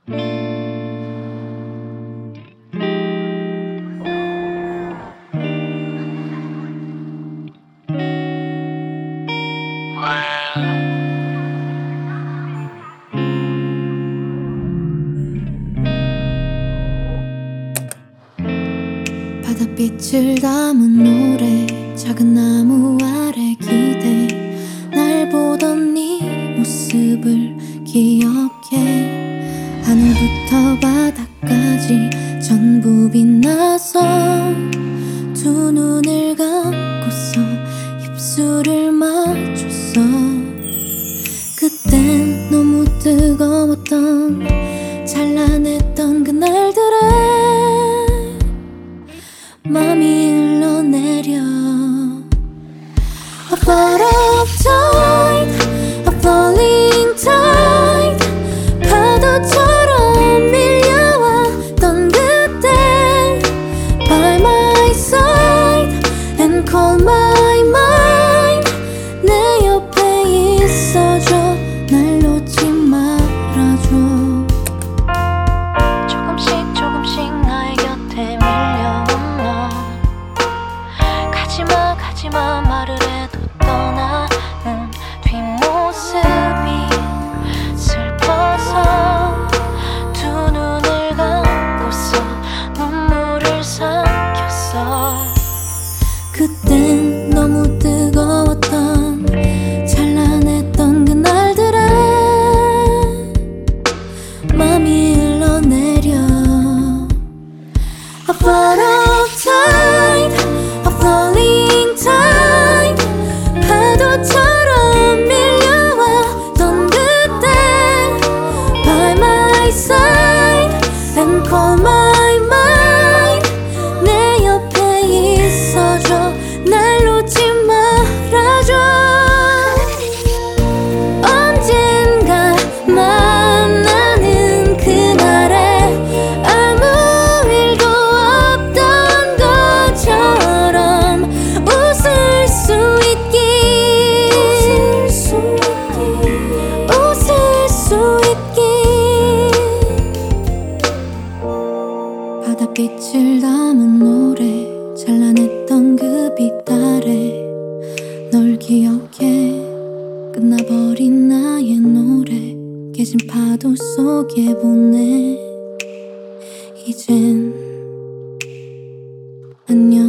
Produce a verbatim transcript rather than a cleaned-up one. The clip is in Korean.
바닷빛을 담은 노래, 작은 나무 아래 기대, 날 보던 네 모습을 기억해. 하늘부터 바다까지 전부 빛나서 두 눈을 감고서 입술을 맞췄어. 그땐 너무 뜨거웠던 찬란했던 그날들에 맘이 흘러내려. A flood of tide, a falling tide, 파도처럼 밀려왔던 그때 By my side and call my mind, 내 옆에 있어줘, 날 놓지 말아줘. 조금씩 조금씩 나의 곁에 밀려. 가지마 가지마 말을 해도 떠나는 뒷모습이 슬퍼서 두 눈을 감고서 눈물을 삼켰어. 그땐 너무 뜨거웠던 찬란했던 그날들에 맘이 흘러내려. A flood of tide, a falling tide, 파도처럼 밀려왔던 그때 By my side and call my mind, 내 옆에 있어줘, 날 놓지 말아줘. 언젠가 만나는 그날에 아무 일도 없던 것처럼 웃을 수 있기, 웃을 수 있기. 바닷빛을 담은 노래, 찬란했던 그 빛 아래 널 기억해. 끝나버린 나의 노래, 깨진 파도 속에 보내. 이젠 안녕.